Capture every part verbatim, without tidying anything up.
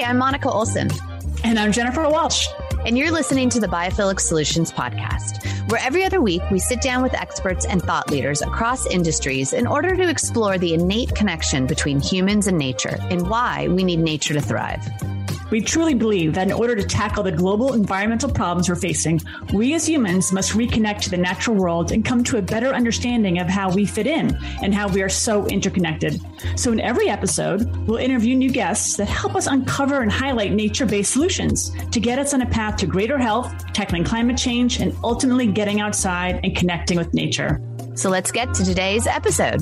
I'm Monica Olson. And I'm Jennifer Walsh. And you're listening to the Biophilic Solutions podcast, where every other week we sit down with experts and thought leaders across industries in order to explore the innate connection between humans and nature and why we need nature to thrive. We truly believe that in order to tackle the global environmental problems we're facing, we as humans must reconnect to the natural world and come to a better understanding of how we fit in and how we are so interconnected. So in every episode, we'll interview new guests that help us uncover and highlight nature-based solutions to get us on a path to greater health, tackling climate change, and ultimately getting outside and connecting with nature. So let's get to today's episode.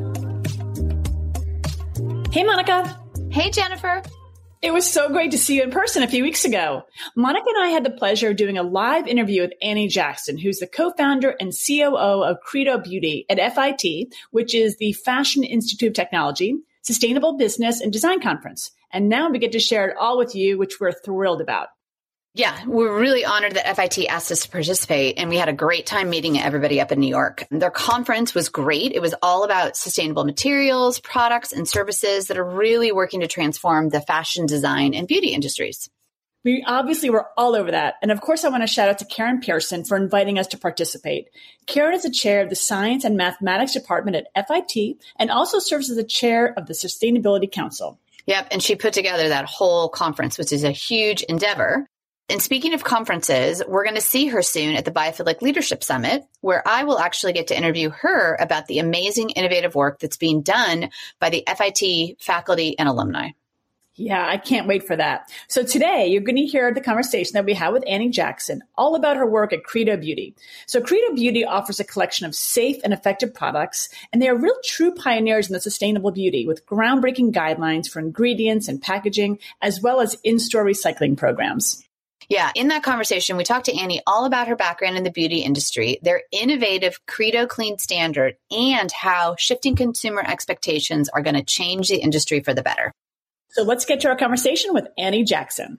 Hey, Monica. Hey, Jennifer. It was so great to see you in person a few weeks ago. Monica and I had the pleasure of doing a live interview with Annie Jackson, who's the co-founder and C O O of Credo Beauty at F I T, which is the Fashion Institute of Technology, Sustainable Business and Design Conference. And now we get to share it all with you, which we're thrilled about. Yeah, we're really honored that F I T asked us to participate, and we had a great time meeting everybody up in New York. Their conference was great. It was all about sustainable materials, products, and services that are really working to transform the fashion, design, and beauty industries. We obviously were all over that. And of course, I want to shout out to Karen Pearson for inviting us to participate. Karen is the chair of the Science and Mathematics Department at F I T and also serves as the chair of the Sustainability Council. Yep, and she put together that whole conference, which is a huge endeavor. And speaking of conferences, we're going to see her soon at the Biophilic Leadership Summit, where I will actually get to interview her about the amazing innovative work that's being done by the F I T faculty and alumni. Yeah, I can't wait for that. So today you're going to hear the conversation that we had with Annie Jackson, all about her work at Credo Beauty. So Credo Beauty offers a collection of safe and effective products, and they are real true pioneers in the sustainable beauty with groundbreaking guidelines for ingredients and packaging, as well as in-store recycling programs. Yeah, in that conversation, we talked to Annie all about her background in the beauty industry, their innovative Credo Clean Standard, and how shifting consumer expectations are going to change the industry for the better. So let's get to our conversation with Annie Jackson.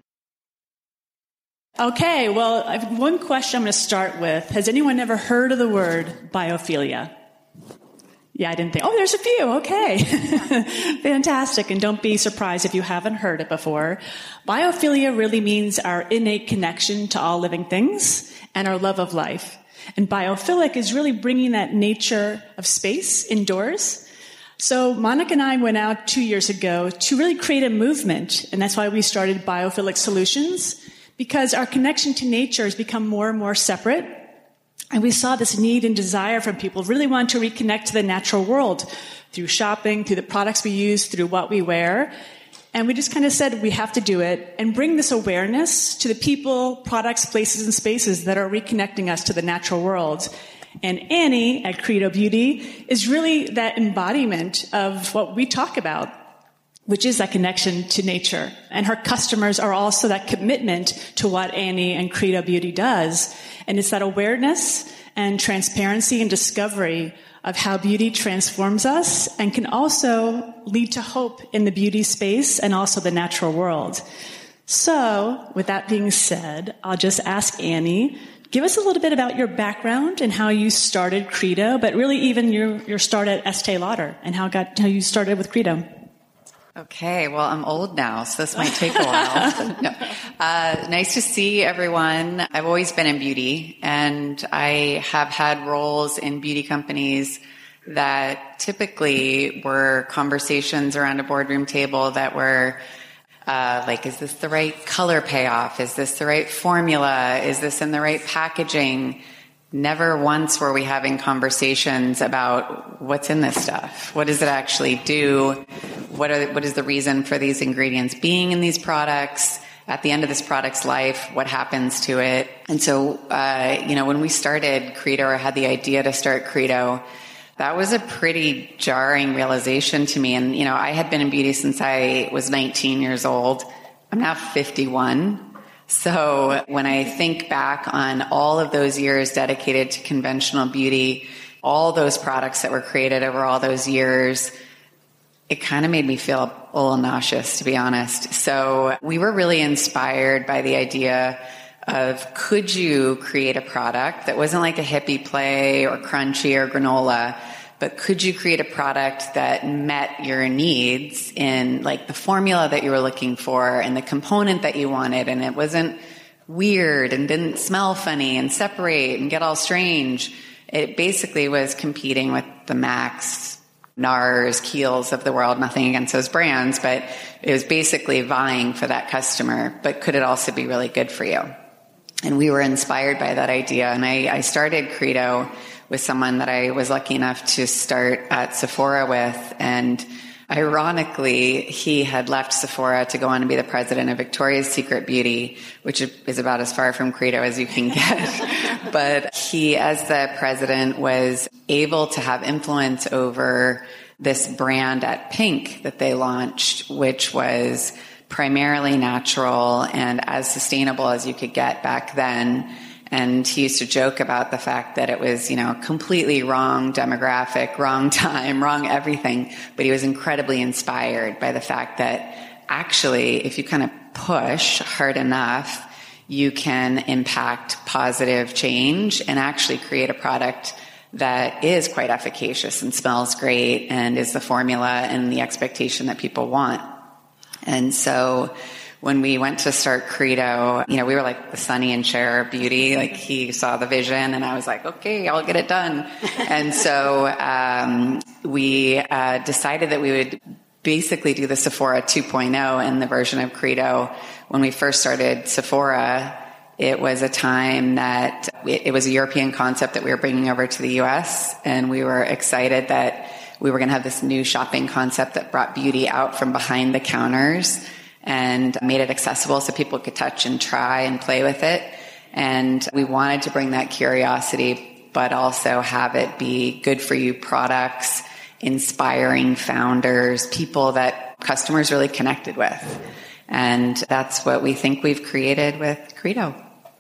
Okay, well, I have one question I'm going to start with. Has anyone ever heard of the word biophilia? Yeah, I didn't think, oh, there's a few. Okay. Fantastic. And don't be surprised if you haven't heard it before. Biophilia really means our innate connection to all living things and our love of life. And biophilic is really bringing that nature of space indoors. So Monica and I went out two years ago to really create a movement. And that's why we started Biophilic Solutions, because our connection to nature has become more and more separate. And we saw this need and desire from people really want to reconnect to the natural world through shopping, through the products we use, through what we wear. And we just kind of said we have to do it and bring this awareness to the people, products, places, and spaces that are reconnecting us to the natural world. And Annie at Credo Beauty is really that embodiment of what we talk about, which is that connection to nature. And her customers are also that commitment to what Annie and Credo Beauty does. And it's that awareness and transparency and discovery of how beauty transforms us and can also lead to hope in the beauty space and also the natural world. So, with that being said, I'll just ask Annie, give us a little bit about your background and how you started Credo, but really even your, your start at Estee Lauder and how, got, how you started with Credo. Okay, well, I'm old now, so this might take a while. no. uh, nice to see everyone. I've always been in beauty, and I have had roles in beauty companies that typically were conversations around a boardroom table that were uh, like, is this the right color payoff? Is this the right formula? Is this in the right packaging? Never once were we having conversations about what's in this stuff. What does it actually do? What are, what is the reason for these ingredients being in these products? At the end of this product's life, what happens to it? And so, uh, you know, when we started Credo or had the idea to start Credo, that was a pretty jarring realization to me. And, you know, I had been in beauty since I was nineteen years old. I'm now fifty-one. So when I think back on all of those years dedicated to conventional beauty, all those products that were created over all those years, it kind of made me feel a little nauseous, to be honest. So we were really inspired by the idea of, could you create a product that wasn't like a hippie play or crunchy or granola, but but could you create a product that met your needs in like the formula that you were looking for and the component that you wanted, and it wasn't weird and didn't smell funny and separate and get all strange. It basically was competing with the Max, NARS, Kiehl's of the world, nothing against those brands, but it was basically vying for that customer. But could it also be really good for you? And we were inspired by that idea. And I, I started Credo with someone that I was lucky enough to start at Sephora with. And ironically, he had left Sephora to go on and be the president of Victoria's Secret Beauty, which is about as far from Credo as you can get. But he, as the president, was able to have influence over this brand at Pink that they launched, which was primarily natural and as sustainable as you could get back then. And he used to joke about the fact that it was, you know, completely wrong demographic, wrong time, wrong everything. But he was incredibly inspired by the fact that actually, if you kind of push hard enough, you can impact positive change and actually create a product that is quite efficacious and smells great and is the formula and the expectation that people want. And so when we went to start Credo, you know, we were like the Sonny and Cher of beauty. Like he saw the vision and I was like, okay, I'll get it done. And so um, we uh, decided that we would basically do the Sephora two point oh and the version of Credo. When we first started Sephora, it was a time that it was a European concept that we were bringing over to the U S, and we were excited that we were going to have this new shopping concept that brought beauty out from behind the counters and made it accessible so people could touch and try and play with it. And we wanted to bring that curiosity, but also have it be good for you products, inspiring founders, people that customers really connected with. And that's what we think we've created with Credo.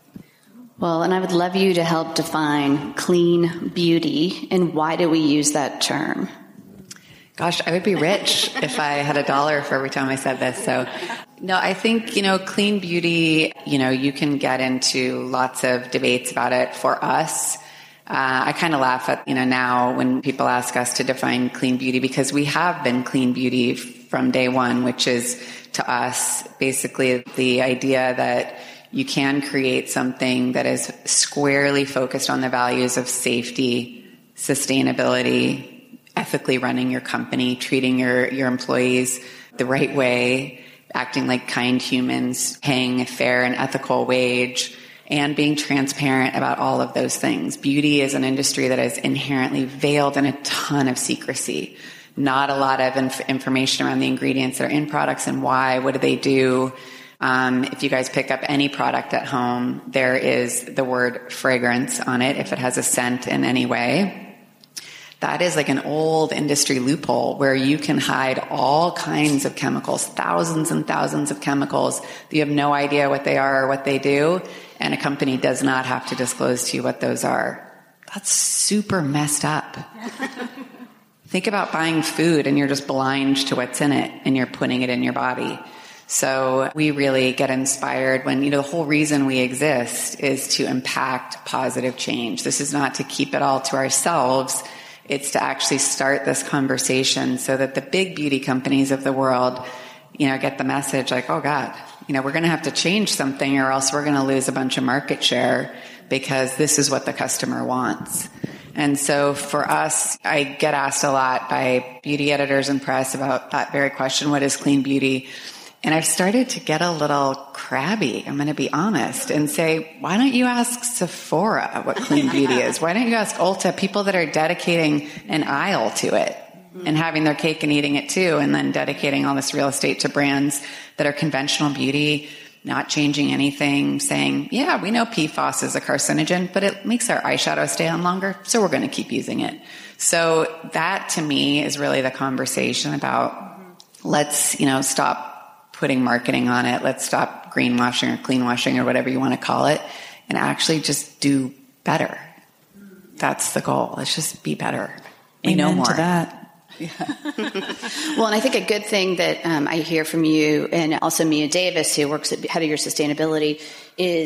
Well, and I would love you to help define clean beauty, and why do we use that term? Gosh, I would be rich if I had a dollar for every time I said this. So, no, I think, you know, clean beauty, you know, you can get into lots of debates about it. For us, uh, I kind of laugh at, you know, now when people ask us to define clean beauty, because we have been clean beauty from day one, which is to us basically the idea that you can create something that is squarely focused on the values of safety, sustainability, ethically running your company, treating your, your employees the right way, acting like kind humans, paying a fair and ethical wage, and being transparent about all of those things. Beauty is an industry that is inherently veiled in a ton of secrecy. Not a lot of inf- information around the ingredients that are in products and why, what do they do. Um, if you guys pick up any product at home, there is the word fragrance on it if it has a scent in any way. That is like an old industry loophole where you can hide all kinds of chemicals, thousands and thousands of chemicals that you have no idea what they are or what they do, and a company does not have to disclose to you what those are. That's super messed up. Think about buying food and you're just blind to what's in it and you're putting it in your body. So we really get inspired when, you know, the whole reason we exist is to impact positive change. This is not to keep it all to ourselves. It's to actually start this conversation so that the big beauty companies of the world, you know, get the message like, oh God, you know, we're going to have to change something or else we're going to lose a bunch of market share because this is what the customer wants. And so for us, I get asked a lot by beauty editors and press about that very question, what is clean beauty? And I've started to get a little crabby, I'm going to be honest, and say, why don't you ask Sephora what clean beauty is? Why don't you ask Ulta, people that are dedicating an aisle to it and having their cake and eating it too, and then dedicating all this real estate to brands that are conventional beauty, not changing anything, saying, yeah, we know P FAS is a carcinogen, but it makes our eyeshadow stay on longer, so we're going to keep using it. So that to me is really the conversation about let's, you know, stop putting marketing on it. Let's stop greenwashing or cleanwashing or whatever you want to call it and actually just do better. That's the goal. Let's just be better. Amen no more. to that. Yeah. Well, and I think a good thing that um, I hear from you and also Mia Davis, who works at Head of Your Sustainability, is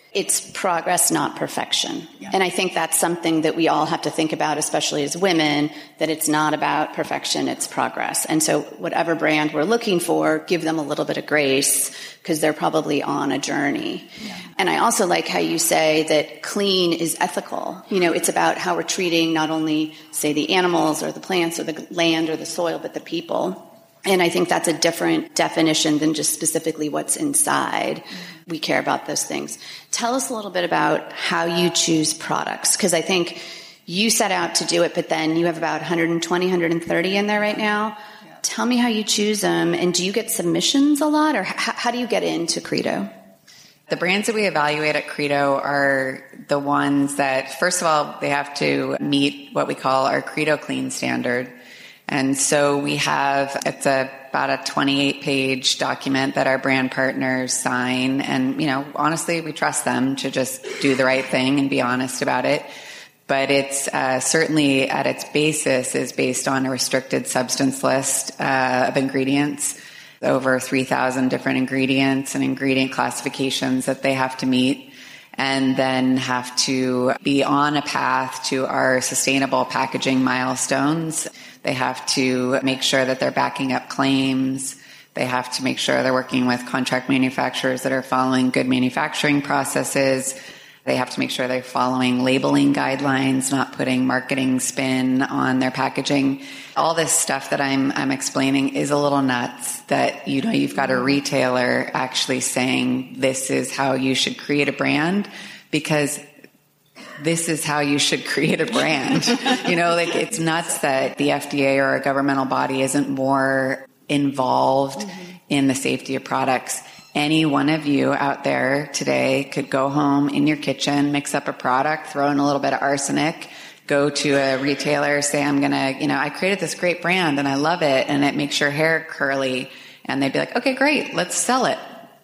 it's progress, not perfection. Yeah. And I think that's something that we all have to think about, especially as women, that it's not about perfection, it's progress. And so whatever brand we're looking for, give them a little bit of grace because they're probably on a journey. Yeah. And I also like how you say that clean is ethical. You know, it's about how we're treating not only, say, the animals or the plants or the land or the soil, but the people. And I think that's a different definition than just specifically what's inside. We care about those things. Tell us a little bit about how you choose products, because I think you set out to do it, but then you have about one hundred twenty, one hundred thirty in there right now. Yeah. Tell me how you choose them, and do you get submissions a lot, or how, how do you get into Credo? The brands that we evaluate at Credo are the ones that, first of all, they have to meet what we call our Credo Clean standard. And so we have, it's a, about a twenty-eight page document that our brand partners sign. And, you know, honestly, we trust them to just do the right thing and be honest about it. But it's uh, certainly at its basis is based on a restricted substance list uh, of ingredients, over three thousand different ingredients and ingredient classifications that they have to meet, and then have to be on a path to our sustainable packaging milestones. They have to make sure that they're backing up claims. They have to make sure they're working with contract manufacturers that are following good manufacturing processes. They have to make sure they're following labeling guidelines, not putting marketing spin on their packaging. All this stuff that I'm I'm explaining is a little nuts, that, you know, you've got a retailer actually saying this is how you should create a brand, because this is how you should create a brand. You know, like, it's nuts that the F D A or a governmental body isn't more involved mm-hmm. in the safety of products. Any one of you out there today could go home in your kitchen, mix up a product, throw in a little bit of arsenic, go to a retailer, say, I'm going to, you know, I created this great brand and I love it and it makes your hair curly. And they'd be like, okay, great, let's sell it.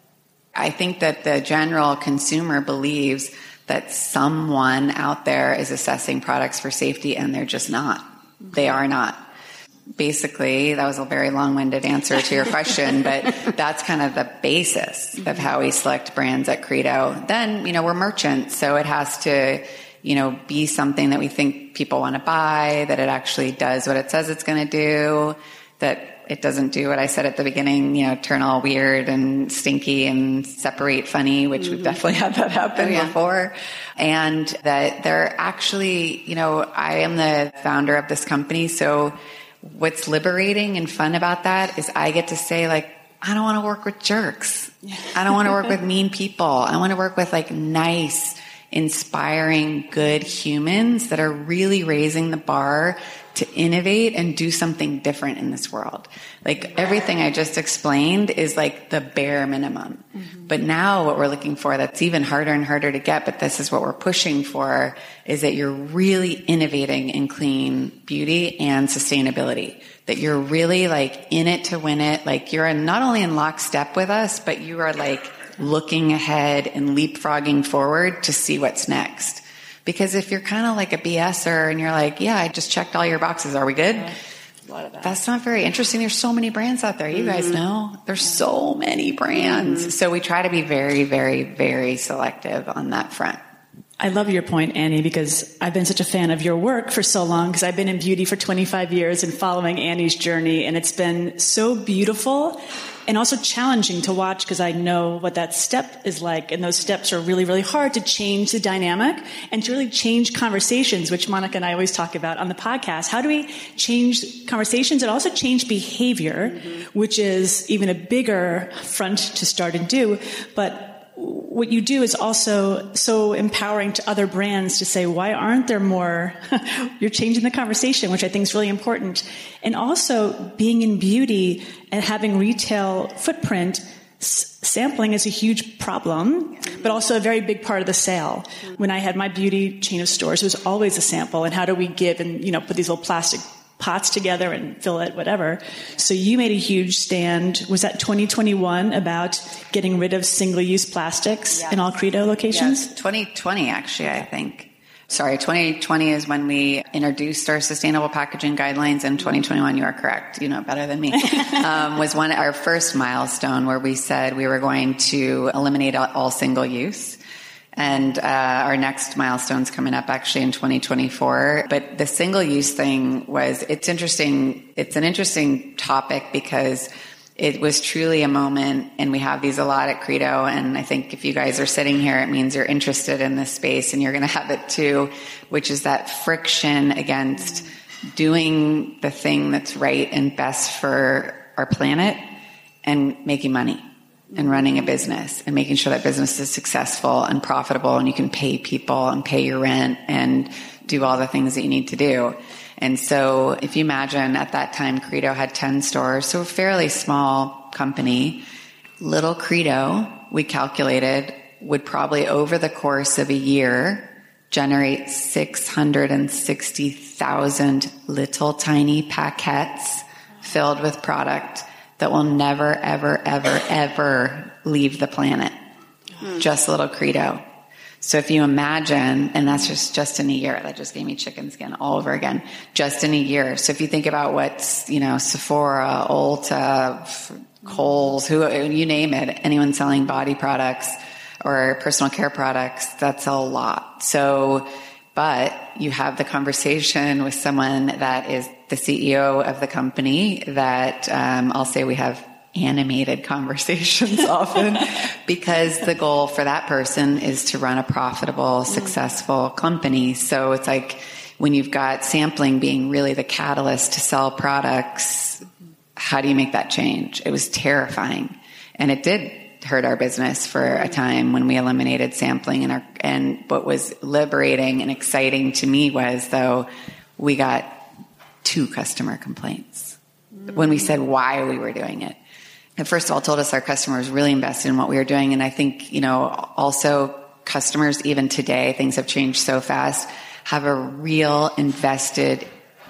I think that the general consumer believes that someone out there is assessing products for safety, and they're just not. They are not. Basically, that was a very long-winded answer to your question, but that's kind of the basis of how we select brands at Credo. Then, you know, we're merchants, so it has to, you know, be something that we think people want to buy, that it actually does what it says it's going to do, that it doesn't do what I said at the beginning, you know, turn all weird and stinky and separate funny, which mm-hmm. we've definitely had that happen oh, yeah. before. And that they're actually, you know, I am the founder of this company. So what's liberating and fun about that is I get to say, like, I don't want to work with jerks. I don't want to work with mean people. I want to work with, like, nice, inspiring, good humans that are really raising the bar to innovate and do something different in this world. Like, everything I just explained is like the bare minimum. Mm-hmm. But now what we're looking for, that's even harder and harder to get, but this is what we're pushing for, is that you're really innovating in clean beauty and sustainability. That you're really, like, in it to win it. Like, you're in, not only in lockstep with us, but you are, like, looking ahead and leapfrogging forward to see what's next. Because if you're kind of like a BSer and you're like, yeah, I just checked all your boxes, are we good? Yeah, a lot of that. That's not very interesting. There's so many brands out there. You mm-hmm. guys know. There's so many brands. Mm-hmm. So we try to be very, very, very selective on that front. I love your point, Annie, because I've been such a fan of your work for so long, because I've been in beauty for twenty-five years and following Annie's journey, and it's been so beautiful and also challenging to watch, because I know what that step is like, and those steps are really, really hard to change the dynamic and to really change conversations, which Monica and I always talk about on the podcast. How do we change conversations and also change behavior, mm-hmm. which is even a bigger front to start and do, but what you do is also so empowering to other brands to say, why aren't there more? You're changing the conversation, which I think is really important. And also being in beauty and having retail footprint, s- sampling is a huge problem, but also a very big part of the sale. When I had my beauty chain of stores, it was always a sample. And how do we give and, you know, put these little plastic pots together and fill it, whatever. So you made a huge stand. Was that twenty twenty-one about getting rid of single-use plastics yes. in all Credo locations? Yes, twenty twenty actually, I think. Sorry, twenty twenty is when we introduced our sustainable packaging guidelines, and twenty twenty-one, you are correct, you know better than me, um, was one our first milestone where we said we were going to eliminate all single use. And uh, our next milestone's coming up actually in twenty twenty-four. But the single use thing was, it's interesting. It's an interesting topic because it was truly a moment, and we have these a lot at Credo. And I think if you guys are sitting here, it means you're interested in this space, and you're going to have it too, which is that friction against doing the thing that's right and best for our planet and making money and running a business and making sure that business is successful and profitable, and you can pay people and pay your rent and do all the things that you need to do. And so if you imagine at that time, Credo had ten stores, so a fairly small company. Little Credo, we calculated, would probably over the course of a year generate six hundred sixty thousand little tiny paquettes filled with product that will never, ever, ever, ever leave the planet. Hmm. Just Little Credo. So if you imagine, and that's just, just in a year, that just gave me chicken skin all over again, just in a year. So if you think about what's, you know, Sephora, Ulta, Kohl's, who, you name it, anyone selling body products or personal care products, that's a lot. So, but you have the conversation with someone that is the C E O of the company that, um, I'll say we have animated conversations often because the goal for that person is to run a profitable, successful company. So it's like when you've got sampling being really the catalyst to sell products, how do you make that change? It was terrifying. And it did hurt our business for a time when we eliminated sampling. And our, and what was liberating and exciting to me was, though, we got two customer complaints when we said why we were doing it. And first of all, told us our customers really invested in what we were doing. And I think, you know, also customers, even today, things have changed so fast, have a real invested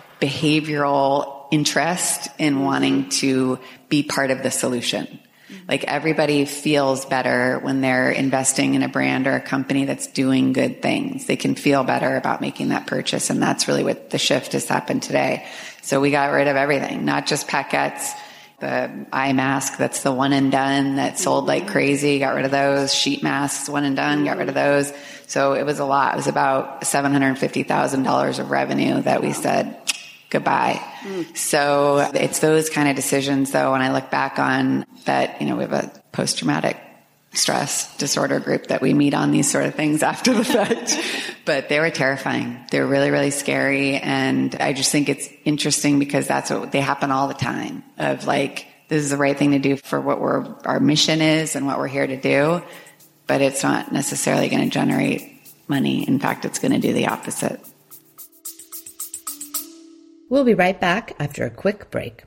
behavioral interest in wanting to be part of the solution. Like everybody feels better when they're investing in a brand or a company that's doing good things. They can feel better about making that purchase. And that's really what the shift has happened today. So we got rid of everything, not just paquettes. The eye mask, that's the one and done that sold like crazy. Got rid of those. Sheet masks, one and done, got rid of those. So it was a lot. It was about seven hundred fifty thousand dollars of revenue that we said goodbye. Mm. So it's those kind of decisions, though, when I look back on that, you know, we have a post-traumatic stress disorder group that we meet on these sort of things after the fact. But they were terrifying. They were really, really scary. And I just think it's interesting because that's what they happen all the time of like, this is the right thing to do for what we're, our mission is and what we're here to do. But it's not necessarily going to generate money. In fact, it's going to do the opposite. We'll be right back after a quick break.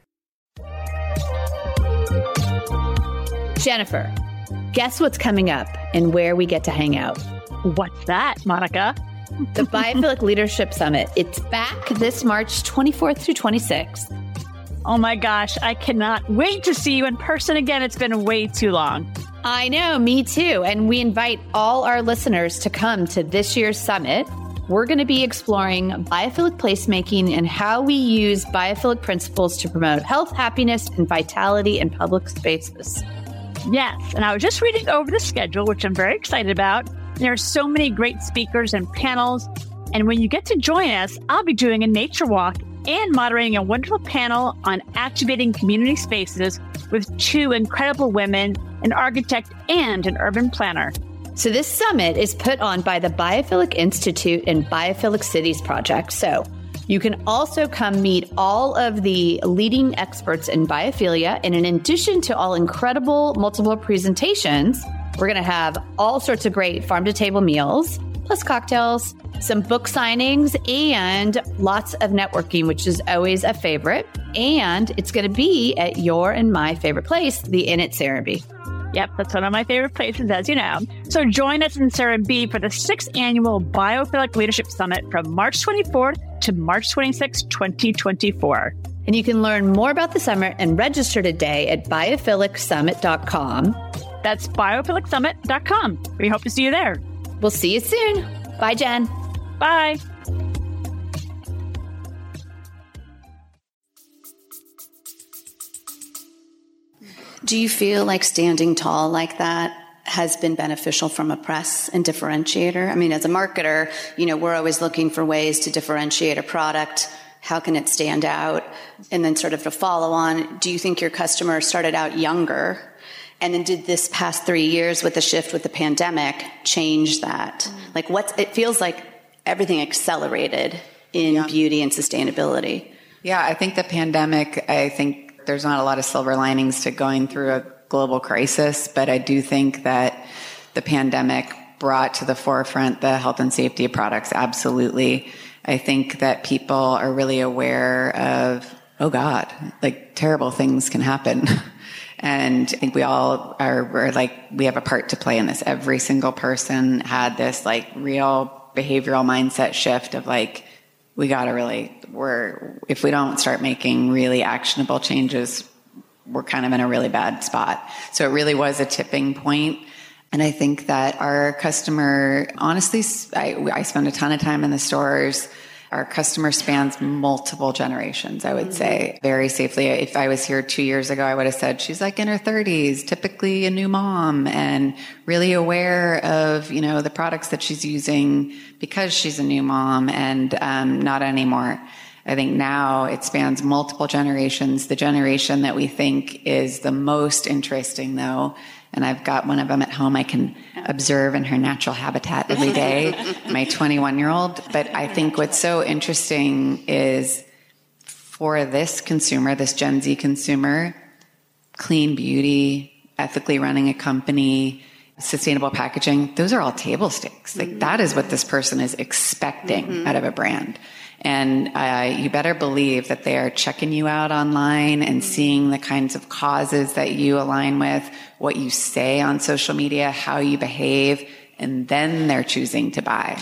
Jennifer, guess what's coming up and where we get to hang out? What's that, Monica? The Biophilic Leadership Summit. It's back this March twenty-fourth through twenty-sixth. Oh my gosh, I cannot wait to see you in person again. It's been way too long. I know, me too. And we invite all our listeners to come to this year's summit. We're going to be exploring biophilic placemaking and how we use biophilic principles to promote health, happiness, and vitality in public spaces. Yes, and I was just reading over the schedule, which I'm very excited about. There are so many great speakers and panels. And when you get to join us, I'll be doing a nature walk and moderating a wonderful panel on activating community spaces with two incredible women, an architect and an urban planner. So this summit is put on by the Biophilic Institute and Biophilic Cities Project. So you can also come meet all of the leading experts in biophilia. And in addition to all incredible multiple presentations, we're going to have all sorts of great farm-to-table meals, plus cocktails, some book signings, and lots of networking, which is always a favorite. And it's going to be at your and my favorite place, the Inn at Serenbe. Yep, that's one of my favorite places, as you know. So join us in Serenbe for the sixth annual Biophilic Leadership Summit from March twenty-fourth to March twenty-sixth, twenty twenty-four. And you can learn more about the summit and register today at biophilic summit dot com. That's biophilic summit dot com. We hope to see you there. We'll see you soon. Bye, Jen. Bye. Do you feel like standing tall like that has been beneficial from a press and differentiator? I mean, as a marketer, you know, we're always looking for ways to differentiate a product. How can it stand out? And then sort of to follow on, do you think your customer started out younger? And then did this past three years with the shift with the pandemic change that? Mm. Like what's, it feels like everything accelerated in yeah. beauty and sustainability. Yeah, I think the pandemic, I think there's not a lot of silver linings to going through a global crisis, but I do think that the pandemic brought to the forefront the health and safety of products. Absolutely. I think that people are really aware of, oh God, like terrible things can happen. And I think we all are, we're like, we have a part to play in this. Every single person had this like real behavioral mindset shift of like, we got to really, we're, if we don't start making really actionable changes, we're kind of in a really bad spot. So it really was a tipping point. And I think that our customer, honestly, I, I spend a ton of time in the stores. Our customer spans multiple generations, I would mm-hmm. say, very safely. If I was here two years ago, I would have said she's like in her thirties, typically a new mom, and really aware of, you know, the products that she's using because she's a new mom, and um, not anymore. I think now it spans multiple generations. The generation that we think is the most interesting, though, and I've got one of them at home I can observe in her natural habitat every day, my twenty-one-year-old. But I think what's so interesting is for this consumer, this Gen Z consumer, clean beauty, ethically running a company, sustainable packaging, those are all table stakes. Like mm-hmm. that is what this person is expecting mm-hmm. out of a brand. And uh, you better believe that they are checking you out online and seeing the kinds of causes that you align with, what you say on social media, how you behave, and then they're choosing to buy.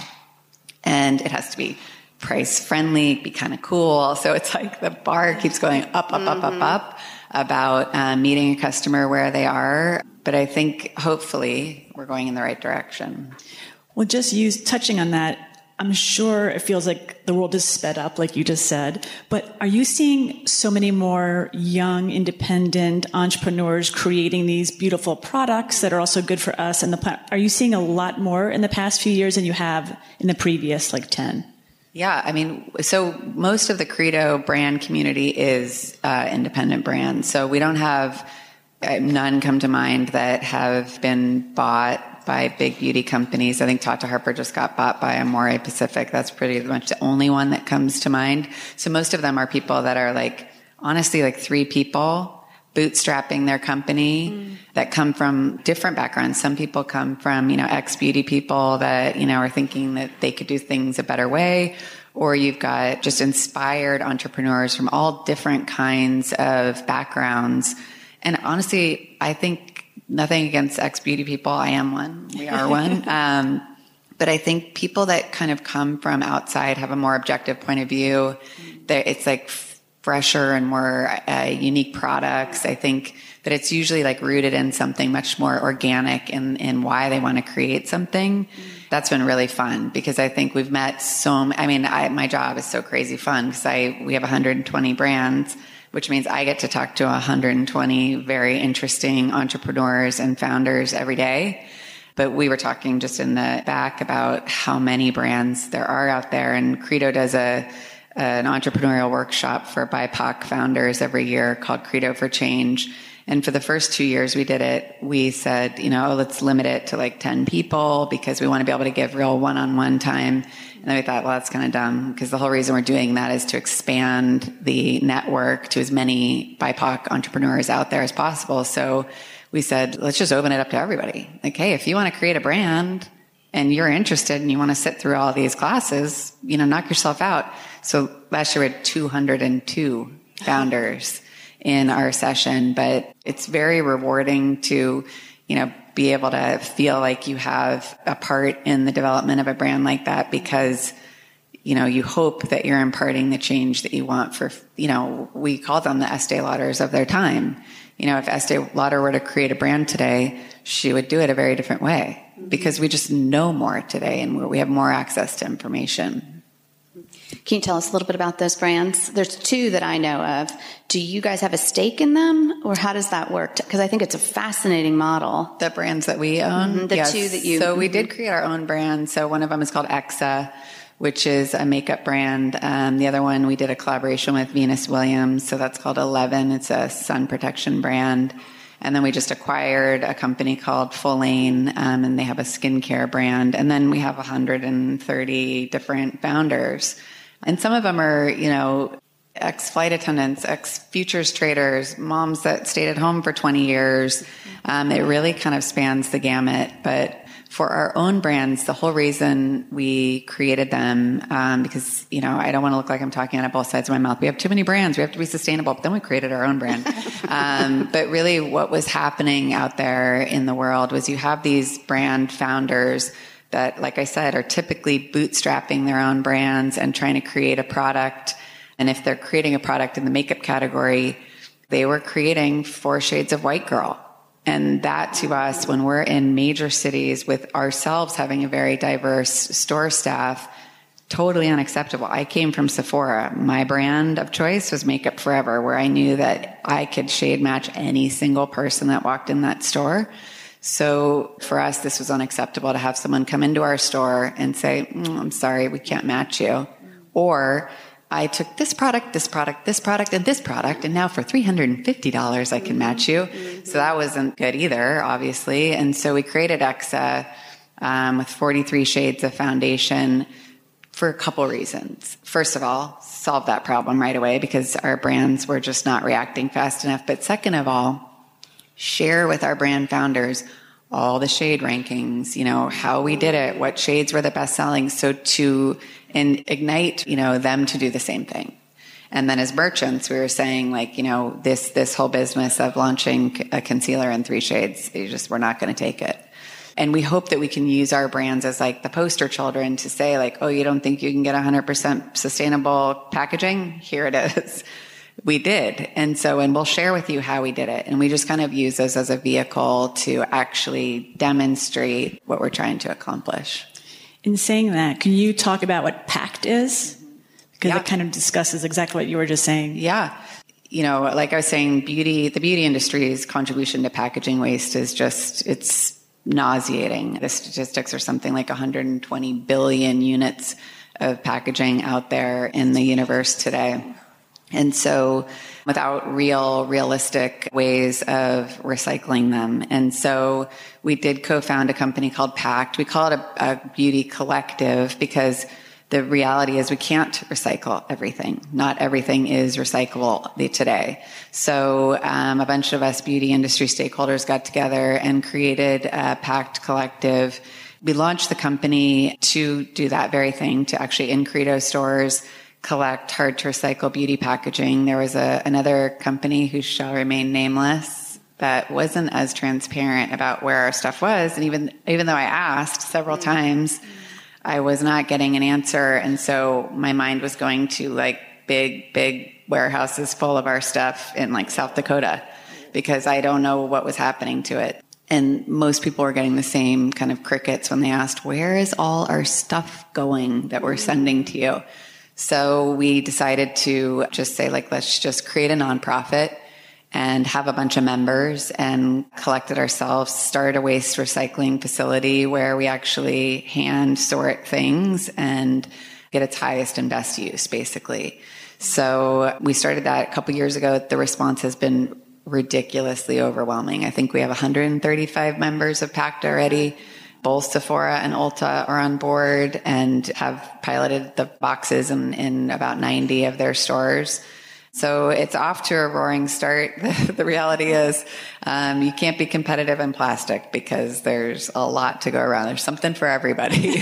And it has to be price friendly, be kind of cool. So it's like the bar keeps going up, up, up, up, up about uh, meeting a customer where they are. But I think hopefully we're going in the right direction. Well, just use touching on that. I'm sure it feels like the world is sped up, like you just said, but are you seeing so many more young, independent entrepreneurs creating these beautiful products that are also good for us and the planet? Are you seeing a lot more in the past few years than you have in the previous, like, ten? Yeah, I mean, so most of the Credo brand community is uh, independent brands. So we don't have, uh, none come to mind that have been bought by big beauty companies. I think Tata Harper just got bought by Amore Pacific. That's pretty much the only one that comes to mind. So most of them are people that are like, honestly, like three people bootstrapping their company mm. that come from different backgrounds. Some people come from, you know, ex-beauty people that, you know, are thinking that they could do things a better way. Or you've got just inspired entrepreneurs from all different kinds of backgrounds. And honestly, I think nothing against ex-beauty people. I am one. We are one. Um, but I think people that kind of come from outside have a more objective point of view. That it's like fresher and more uh, unique products. I think that it's usually like rooted in something much more organic in, in why they want to create something. That's been really fun because I think we've met so, I mean, I, my job is so crazy fun because I, we have one hundred twenty brands, which means I get to talk to one hundred twenty very interesting entrepreneurs and founders every day. But we were talking just in the back about how many brands there are out there. And Credo does a an entrepreneurial workshop for B I P O C founders every year called Credo for Change. And for the first two years we did it, we said, you know, let's limit it to like ten people because we want to be able to give real one-on-one time. And then we thought, well, that's kind of dumb because the whole reason we're doing that is to expand the network to as many B I P O C entrepreneurs out there as possible. So we said, let's just open it up to everybody. Like, hey, if you want to create a brand and you're interested and you want to sit through all these classes, you know, knock yourself out. So last year we had two hundred two founders in our session, but it's very rewarding to, you know, be able to feel like you have a part in the development of a brand like that because, you know, you hope that you're imparting the change that you want for, you know, we call them the Estee Lauders of their time. You know, if Estee Lauder were to create a brand today, she would do it a very different way because we just know more today and we have more access to information. Can you tell us a little bit about those brands? There's two that I know of. Do you guys have a stake in them, or how does that work? Because I think it's a fascinating model. The brands that we own? Mm-hmm, the yes. two that you... So mm-hmm. we did create our own brand. So one of them is called Exa, which is a makeup brand. Um, the other one, we did a collaboration with Venus Williams. So that's called Eleven. It's a sun protection brand. And then we just acquired a company called Full Lane, um, and they have a skincare brand. And then we have one hundred thirty different founders. And some of them are, you know, ex-flight attendants, ex-futures traders, moms that stayed at home for twenty years. Um, it really kind of spans the gamut. But for our own brands, the whole reason we created them, um, because, you know, I don't want to look like I'm talking out of both sides of my mouth. We have too many brands. We have to be sustainable. But then we created our own brand. um, but really what was happening out there in the world was you have these brand founders that, like I said, are typically bootstrapping their own brands and trying to create a product. And if they're creating a product in the makeup category, they were creating Four Shades of White Girl. And that to us, when we're in major cities with ourselves having a very diverse store staff, totally unacceptable. I came from Sephora. My brand of choice was Makeup Forever, where I knew that I could shade match any single person that walked in that store. So for us, this was unacceptable to have someone come into our store and say, mm, I'm sorry, we can't match you. Or I took this product, this product, this product, and this product, and now for three hundred fifty dollars I can match you. So that wasn't good either, obviously. And so we created Exa um, with forty-three shades of foundation for a couple reasons. First of all, solve that problem right away because our brands were just not reacting fast enough. But second of all, share with our brand founders all the shade rankings, you know, how we did it, what shades were the best selling. So to and ignite, you know, them to do the same thing. And then as merchants, we were saying like, you know, this, this whole business of launching a concealer in three shades, you just, we're not going to take it. And we hope that we can use our brands as like the poster children to say like, oh, you don't think you can get one hundred percent sustainable packaging? Here it is. We did. And so, and we'll share with you how we did it. And we just kind of use those as a vehicle to actually demonstrate what we're trying to accomplish. In saying that, can you talk about what PACT is? Because yeah. it kind of discusses exactly what you were just saying. Yeah. You know, like I was saying, beauty, the beauty industry's contribution to packaging waste is just, it's nauseating. The statistics are something like one hundred twenty billion units of packaging out there in the universe today. And so without real, realistic ways of recycling them. And so we did co-found a company called PACT. We call it a, a beauty collective because the reality is we can't recycle everything. Not everything is recyclable today. So um, a bunch of us beauty industry stakeholders got together and created a PACT collective. We launched the company to do that very thing, to actually in Credo stores collect hard to recycle beauty packaging. There was a, another company who shall remain nameless that wasn't as transparent about where our stuff was. And even, even though I asked several times, I was not getting an answer. And so my mind was going to like big, big warehouses full of our stuff in like South Dakota because I don't know what was happening to it. And most people were getting the same kind of crickets when they asked, where is all our stuff going that we're sending to you? So we decided to just say, like, let's just create a nonprofit and have a bunch of members and collect it ourselves, start a waste recycling facility where we actually hand sort things and get its highest and best use, basically. So we started that a couple years ago. The response has been ridiculously overwhelming. I think we have one hundred thirty-five members of PACT already. Both Sephora and Ulta are on board and have piloted the boxes in, in about ninety of their stores. So it's off to a roaring start. The, the reality is um, you can't be competitive in plastic because there's a lot to go around. There's something for everybody.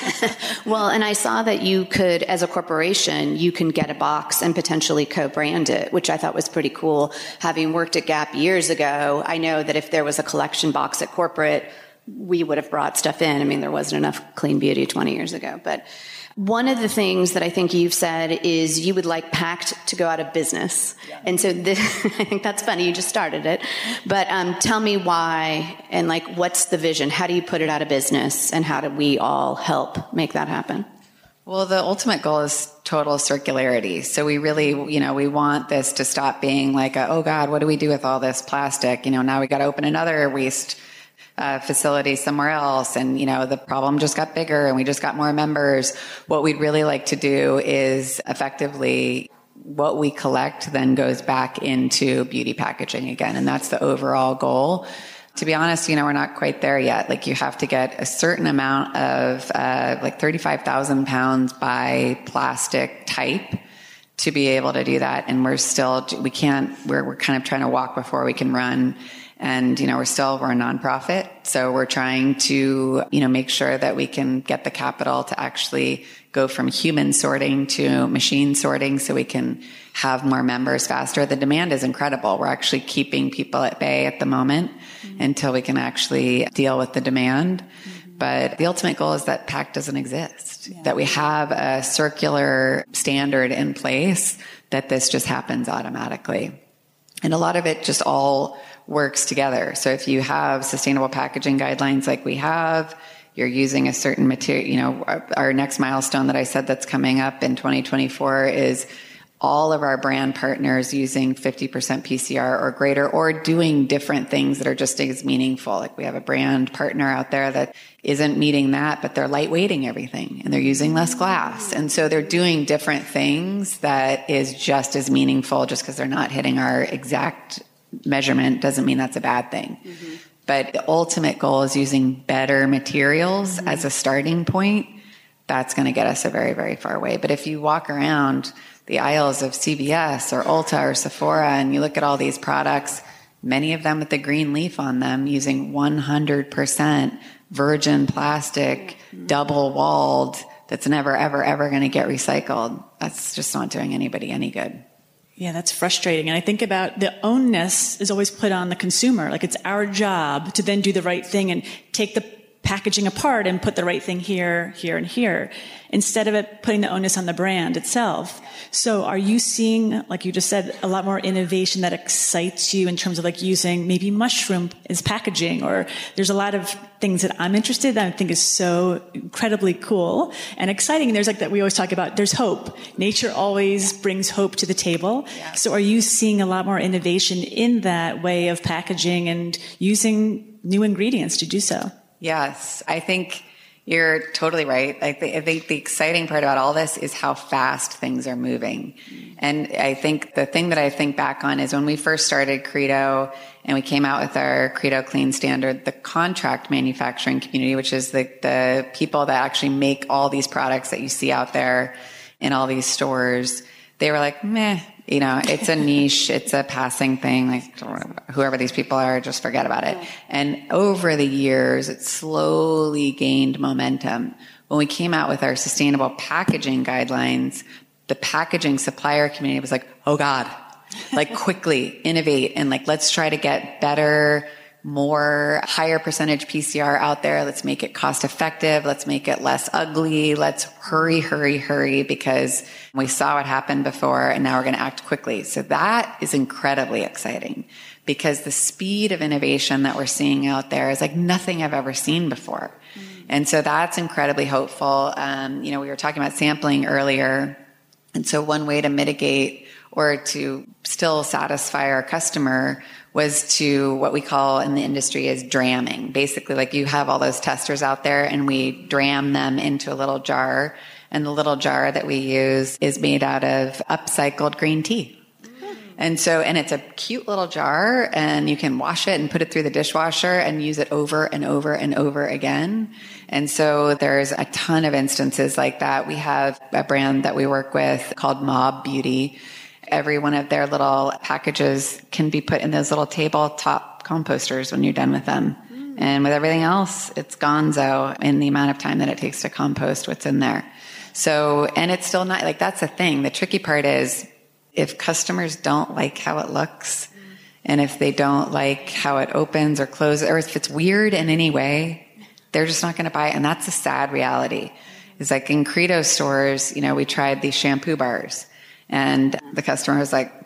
Well, and I saw that you could, as a corporation, you can get a box and potentially co-brand it, which I thought was pretty cool. Having worked at Gap years ago, I know that if there was a collection box at corporate, we would have brought stuff in. I mean, there wasn't enough clean beauty twenty years ago. But one of the things that I think you've said is you would like PACT to go out of business. Yeah. And so this, I think that's funny. You just started it. But um, tell me why and like what's the vision? How do you put it out of business? And how do we all help make that happen? Well, the ultimate goal is total circularity. So we really, you know, we want this to stop being like, a, oh God, what do we do with all this plastic? You know, now we got to open another waste uh, facility somewhere else. And, you know, the problem just got bigger and we just got more members. What we'd really like to do is effectively what we collect then goes back into beauty packaging again. And that's the overall goal. To be honest, you know, we're not quite there yet. Like you have to get a certain amount of, uh, like thirty-five thousand pounds by plastic type to be able to do that. And we're still, we can't, we're, we're kind of trying to walk before we can run. And, you know, we're still, we're a nonprofit. So we're trying to, you know, make sure that we can get the capital to actually go from human sorting to machine sorting so we can have more members faster. The demand is incredible. We're actually keeping people at bay at the moment mm-hmm. until we can actually deal with the demand. Mm-hmm. But the ultimate goal is that PAC doesn't exist, yeah. that we have a circular standard in place, that this just happens automatically. And a lot of it just all works together. So if you have sustainable packaging guidelines like we have, you're using a certain material, you know, our, our next milestone that I said that's coming up in twenty twenty-four is all of our brand partners using fifty percent P C R or greater, or doing different things that are just as meaningful. Like we have a brand partner out there that isn't meeting that, but they're lightweighting everything and they're using less glass. And so they're doing different things that is just as meaningful. Just because they're not hitting our exact measurement doesn't mean that's a bad thing. Mm-hmm. But the ultimate goal is using better materials mm-hmm. as a starting point. That's going to get us a very, very far way. But if you walk around the aisles of C V S or Ulta or Sephora and you look at all these products, many of them with the green leaf on them using one hundred percent virgin plastic, mm-hmm. double walled, that's never, ever, ever going to get recycled. That's just not doing anybody any good. Yeah, that's frustrating. And I think about the onus is always put on the consumer. Like it's our job to then do the right thing and take the packaging apart and put the right thing here, here, and here, instead of it putting the onus on the brand itself. So are you seeing, like you just said, a lot more innovation that excites you in terms of like using maybe mushroom as packaging? Or there's a lot of things that I'm interested in that I think is so incredibly cool and exciting. And there's like that we always talk about, there's hope. Nature always brings hope to the table. Yeah. So are you seeing a lot more innovation in that way of packaging and using new ingredients to do so? Yes, I think you're totally right. I, th- I think the exciting part about all this is how fast things are moving. And I think the thing that I think back on is when we first started Credo and we came out with our Credo Clean Standard, the contract manufacturing community, which is the, the people that actually make all these products that you see out there in all these stores, they were like, meh. You know, it's a niche, it's a passing thing, like whoever these people are, just forget about it. And over the years, it slowly gained momentum. When we came out with our sustainable packaging guidelines, the packaging supplier community was like, oh God, like quickly innovate and like, let's try to get better, more higher percentage P C R out there. Let's make it cost effective. Let's make it less ugly. Let's hurry, hurry, hurry, because we saw what happened before and now we're going to act quickly. So that is incredibly exciting because the speed of innovation that we're seeing out there is like nothing I've ever seen before. Mm-hmm. And so that's incredibly hopeful. Um, you know, we were talking about sampling earlier. And so one way to mitigate or to still satisfy our customer was to what we call in the industry is dramming. Basically, like you have all those testers out there and we dram them into a little jar. And the little jar that we use is made out of upcycled green tea. And so, and it's a cute little jar and you can wash it and put it through the dishwasher and use it over and over and over again. And so there's a ton of instances like that. We have a brand that we work with called Mob Beauty. Every one of their little packages can be put in those little tabletop composters when you're done with them. Mm. And with everything else, it's gonzo in the amount of time that it takes to compost what's in there. So, and it's still not, like that's the thing. The tricky part is if customers don't like how it looks mm. and if they don't like how it opens or closes, or if it's weird in any way, they're just not going to buy it. And that's a sad reality. It's like in Credo stores, you know, we tried these shampoo bars. And the customer was like,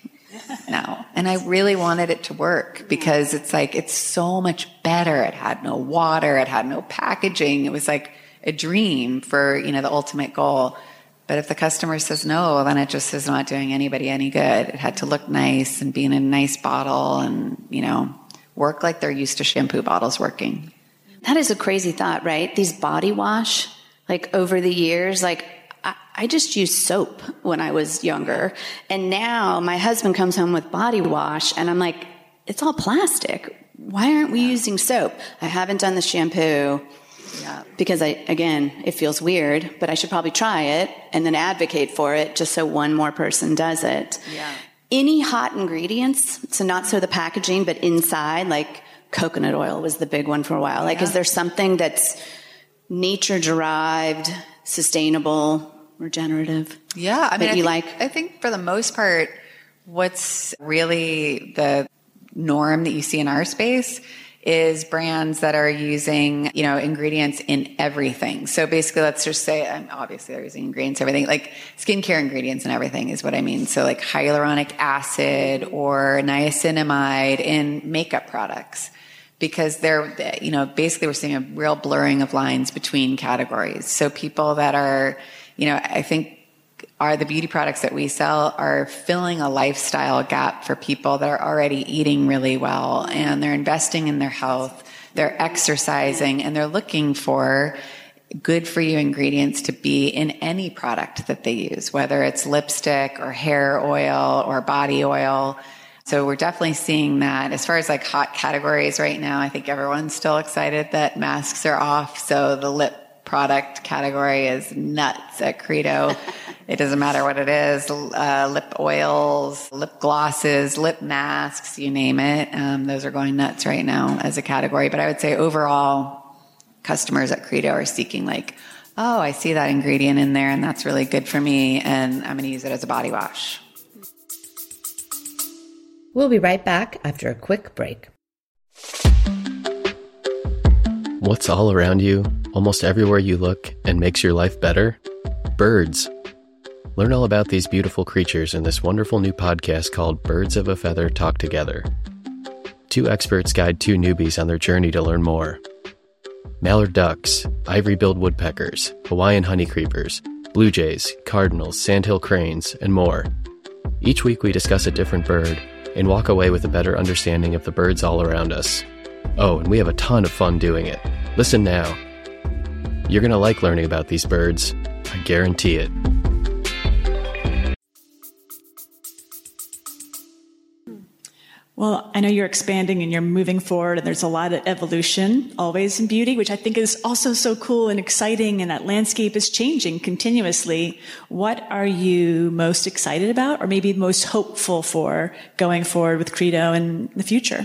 no. And I really wanted it to work because it's like, it's so much better. It had no water. It had no packaging. It was like, a dream for, you know, the ultimate goal. But if the customer says no, then it just is not doing anybody any good. It had to look nice and be in a nice bottle and, you know, work like they're used to shampoo bottles working. That is a crazy thought, right? These body wash, like over the years, like I, I just used soap when I was younger. And now my husband comes home with body wash and I'm like, it's all plastic. Why aren't we using soap? I haven't done the shampoo. Yeah. Because I, again, it feels weird, but I should probably try it and then advocate for it just so one more person does it. Yeah. Any hot ingredients, so not so the packaging, but inside, like coconut oil was the big one for a while. Like, yeah. Is there something that's nature derived, sustainable, regenerative? Yeah. I mean, that I you think, like? I think for the most part, what's really the norm that you see in our space is brands that are using, you know, ingredients in everything. So basically, let's just say, um, obviously they're using ingredients, everything, like skincare ingredients and everything is what I mean. So like hyaluronic acid or niacinamide in makeup products, because they're, you know, basically we're seeing a real blurring of lines between categories. So people that are, you know, I think are the beauty products that we sell are filling a lifestyle gap for people that are already eating really well and they're investing in their health, they're exercising, and they're looking for good for you ingredients to be in any product that they use, whether it's lipstick or hair oil or body oil. So we're definitely seeing that. As far as like hot categories right now, I think everyone's still excited that masks are off. So the lip product category is nuts at Credo. It doesn't matter what it is, uh, lip oils, lip glosses, lip masks, you name it. Um, those are going nuts right now as a category. But I would say overall, customers at Credo are seeking like, oh, I see that ingredient in there and that's really good for me and I'm going to use it as a body wash. We'll be right back after a quick break. What's all around you, almost everywhere you look, and makes your life better? Birds. Learn all about these beautiful creatures in this wonderful new podcast called Birds of a Feather Talk Together. Two experts guide two newbies on their journey to learn more. Mallard ducks, ivory-billed woodpeckers, Hawaiian honeycreepers, blue jays, cardinals, sandhill cranes, and more. Each week we discuss a different bird and walk away with a better understanding of the birds all around us. Oh, and we have a ton of fun doing it. Listen now. You're going to like learning about these birds. I guarantee it. Well, I know you're expanding and you're moving forward, and there's a lot of evolution always in beauty, which I think is also so cool and exciting, and that landscape is changing continuously. What are you most excited about, or maybe most hopeful for going forward with Credo in the future?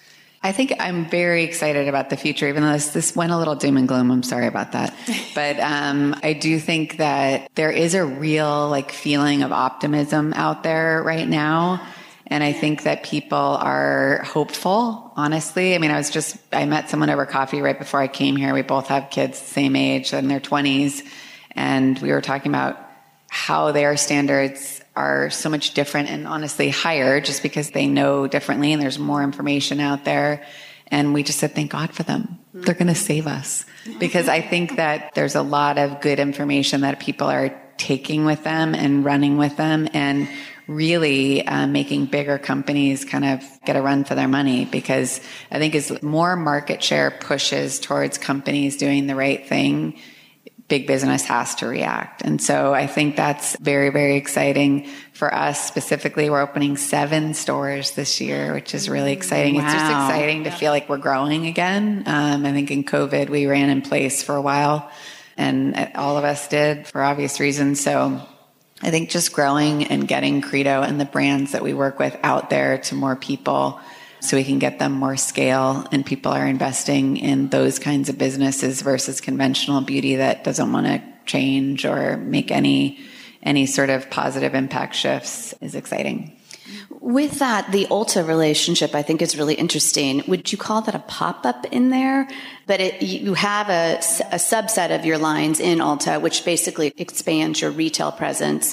I think I'm very excited about the future, even though this, this went a little doom and gloom. I'm sorry about that. But um, I do think that there is a real like feeling of optimism out there right now. And I think that people are hopeful, honestly. I mean, I was just, I met someone over coffee right before I came here. We both have kids the same age, in their twenties. And we were talking about how their standards are so much different and honestly higher just because they know differently and there's more information out there. And we just said, thank God for them. They're going to save us. Because I think that there's a lot of good information that people are taking with them and running with them and really uh, making bigger companies kind of get a run for their money. Because I think as more market share pushes towards companies doing the right thing, big business has to react. And so I think that's very, very exciting for us. Specifically, we're opening seven stores this year, which is really exciting. Wow. It's just exciting to feel like we're growing again. Um, I think in COVID, we ran in place for a while, and all of us did for obvious reasons. So I think just growing and getting Credo and the brands that we work with out there to more people so we can get them more scale, and people are investing in those kinds of businesses versus conventional beauty that doesn't want to change or make any any sort of positive impact shifts is exciting. With that, the Ulta relationship, I think, is really interesting. Would you call that a pop-up in there? But it, you have a, a subset of your lines in Ulta, which basically expands your retail presence.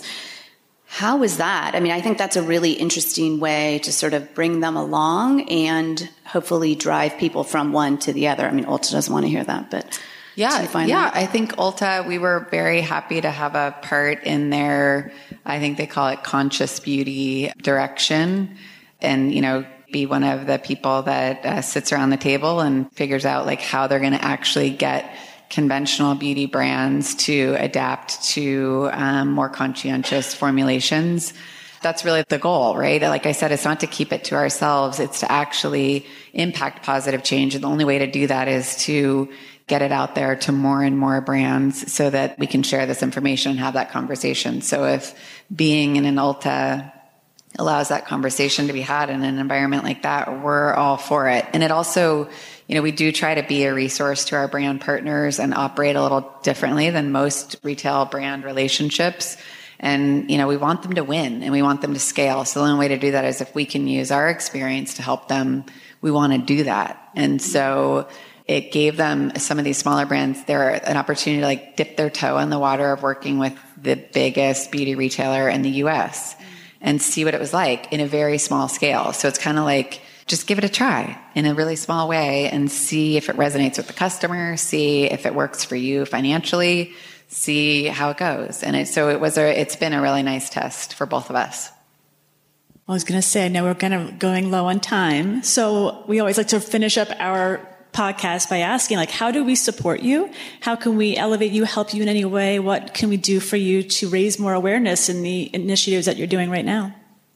How is that? I mean, I think that's a really interesting way to sort of bring them along and hopefully drive people from one to the other. I mean, Ulta doesn't want to hear that, but... Yeah. you find yeah. that? I think Ulta, we were very happy to have a part in their, I think they call it conscious beauty direction, and, you know, be one of the people that uh, sits around the table and figures out like how they're going to actually get conventional beauty brands to adapt to um, more conscientious formulations. That's really the goal, right? Like I said, it's not to keep it to ourselves. It's to actually impact positive change. And the only way to do that is to get it out there to more and more brands so that we can share this information and have that conversation. So if being in an Ulta allows that conversation to be had in an environment like that, we're all for it. And it also, you know, we do try to be a resource to our brand partners and operate a little differently than most retail brand relationships. And, you know, we want them to win and we want them to scale. So the only way to do that is if we can use our experience to help them, we want to do that. And so it gave them, some of these smaller brands, they're an opportunity to like dip their toe in the water of working with the biggest beauty retailer in the U S and see what it was like in a very small scale. So it's kind of like, just give it a try in a really small way and see if it resonates with the customer, see if it works for you financially, see how it goes. And it, so it was a, it's been a really nice test for both of us. I was going to say, I know we're kind of going low on time. So we always like to finish up our podcast by asking, like, how do we support you? How can we elevate you, help you in any way? What can we do for you to raise more awareness in the initiatives that you're doing right now?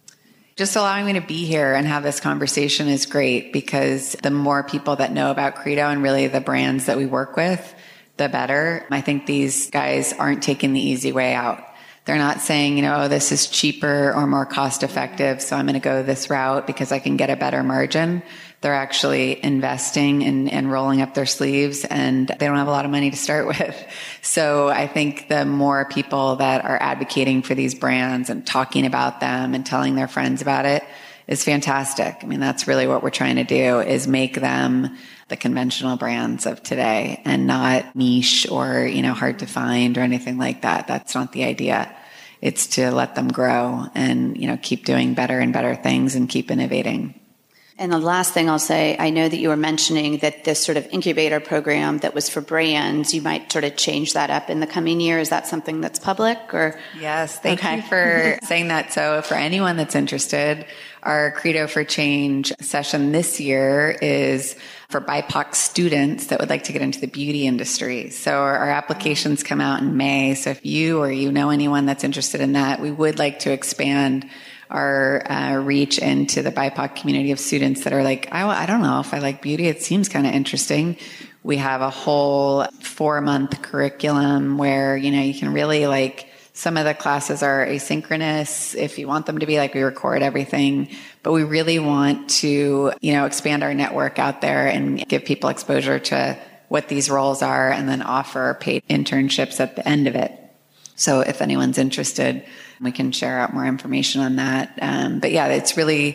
Just allowing me to be here and have this conversation is great, because the more people that know about Credo and really the brands that we work with, the better. I think these guys aren't taking the easy way out. They're not saying, you know, oh, this is cheaper or more cost effective, so I'm going to go this route because I can get a better margin. They're actually investing and, and rolling up their sleeves, and they don't have a lot of money to start with. So I think the more people that are advocating for these brands and talking about them and telling their friends about it is fantastic. I mean, that's really what we're trying to do, is make them the conventional brands of today and not niche or, you know, hard to find or anything like that. That's not the idea. It's to let them grow and, you know, keep doing better and better things and keep innovating. And the last thing I'll say, I know that you were mentioning that this sort of incubator program that was for brands, you might sort of change that up in the coming year. Is that something that's public or? Yes. Thank okay. you for saying that. So for anyone that's interested, our Credo for Change session this year is for B I P O C students that would like to get into the beauty industry. So our, our applications come out in May. So if you or you know anyone that's interested in that, we would like to expand our uh, reach into the B I P O C community of students that are like, I, I don't know if I like beauty. It seems kind of interesting. We have a whole four month curriculum where, you know, you can really like, some of the classes are asynchronous if you want them to be, like we record everything, but we really want to, you know, expand our network out there and give people exposure to what these roles are and then offer paid internships at the end of it. So if anyone's interested, we can share out more information on that. Um, but yeah, it's really,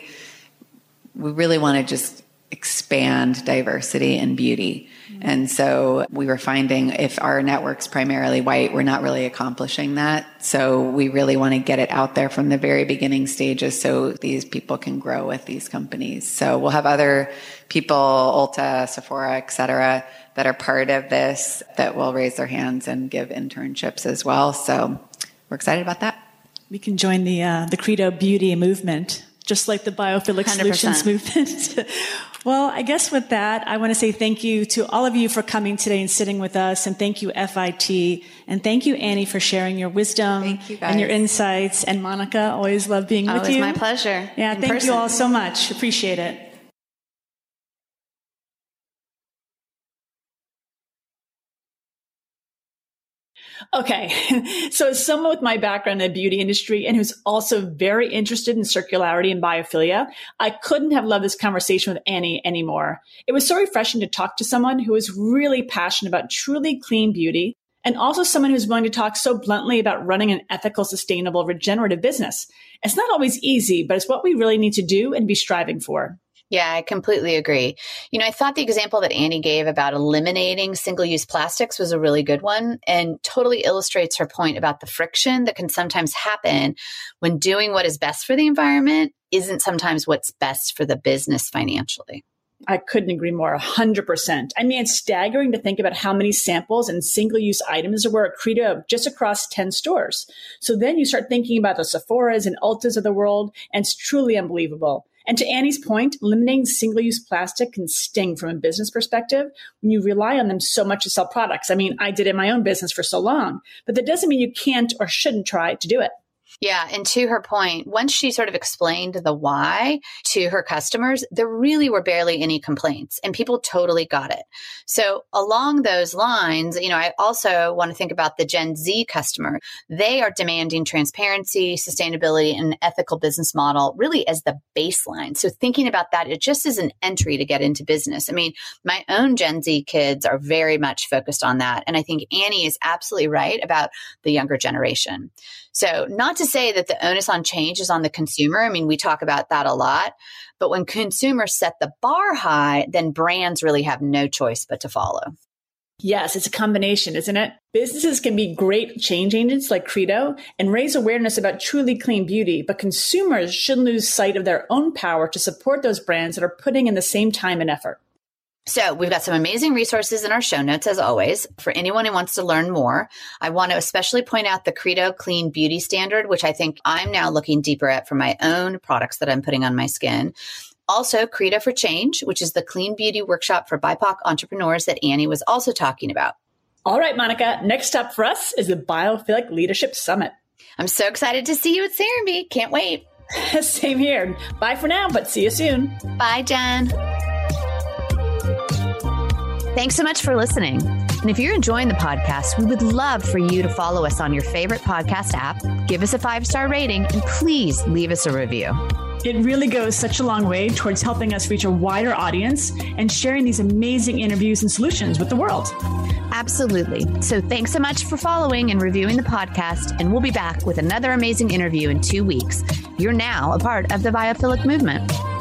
we really want to just expand diversity in beauty. Mm-hmm. And so we were finding if our network's primarily white, we're not really accomplishing that. So we really want to get it out there from the very beginning stages so these people can grow with these companies. So we'll have other people, Ulta, Sephora, et cetera, that are part of this that will raise their hands and give internships as well. So we're excited about that. We can join the uh, the Credo Beauty movement, just like the Biophilic one hundred percent Solutions movement. Well, I guess with that, I want to say thank you to all of you for coming today and sitting with us. And thank you, F I T. And thank you, Annie, for sharing your wisdom thank you guys. And your insights. And Monica, always love being always with you. My pleasure. Yeah, in thank person. you all so much. Appreciate it. Okay, so as someone with my background in the beauty industry and who's also very interested in circularity and biophilia, I couldn't have loved this conversation with Annie anymore. It was so refreshing to talk to someone who is really passionate about truly clean beauty and also someone who's willing to talk so bluntly about running an ethical, sustainable, regenerative business. It's not always easy, but it's what we really need to do and be striving for. Yeah, I completely agree. You know, I thought the example that Annie gave about eliminating single-use plastics was a really good one and totally illustrates her point about the friction that can sometimes happen when doing what is best for the environment isn't sometimes what's best for the business financially. I couldn't agree more, one hundred percent. I mean, it's staggering to think about how many samples and single-use items there were at Credo just across ten stores. So then you start thinking about the Sephoras and Ultas of the world, and it's truly unbelievable. And to Annie's point, eliminating single-use plastic can sting from a business perspective when you rely on them so much to sell products. I mean, I did it in my own business for so long, but that doesn't mean you can't or shouldn't try to do it. Yeah. And to her point, once she sort of explained the why to her customers, there really were barely any complaints and people totally got it. So along those lines, you know, I also want to think about the Gen Z customer. They are demanding transparency, sustainability, and an ethical business model really as the baseline. So thinking about that, it just is an entry to get into business. I mean, my own Gen Z kids are very much focused on that. And I think Annie is absolutely right about the younger generation. So not to say that the onus on change is on the consumer. I mean, we talk about that a lot, but when consumers set the bar high, then brands really have no choice but to follow. Yes, it's a combination, isn't it? Businesses can be great change agents like Credo and raise awareness about truly clean beauty, but consumers shouldn't lose sight of their own power to support those brands that are putting in the same time and effort. So we've got some amazing resources in our show notes, as always. For anyone who wants to learn more, I want to especially point out the Credo Clean Beauty Standard, which I think I'm now looking deeper at for my own products that I'm putting on my skin. Also, Credo for Change, which is the clean beauty workshop for B I P O C entrepreneurs that Annie was also talking about. All right, Monica, next up for us is the Biophilic Leadership Summit. I'm so excited to see you at Ceramby. Can't wait. Same here. Bye for now, but see you soon. Bye, Jen. Thanks so much for listening. And if you're enjoying the podcast, we would love for you to follow us on your favorite podcast app, give us a five-star rating, and please leave us a review. It really goes such a long way towards helping us reach a wider audience and sharing these amazing interviews and solutions with the world. Absolutely. So thanks so much for following and reviewing the podcast, and we'll be back with another amazing interview in two weeks. You're now a part of the Biophilic movement.